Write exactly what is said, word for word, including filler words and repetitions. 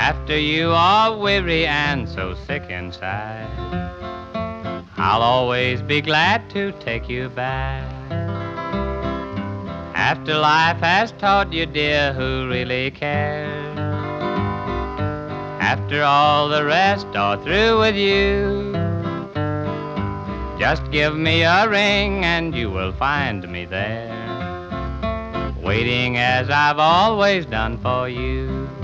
After you are weary and so sick inside, I'll always be glad to take you back. After life has taught you, dear, who really cares? After all the rest are through with you, just give me a ring and you will find me there, waiting as I've always done for you.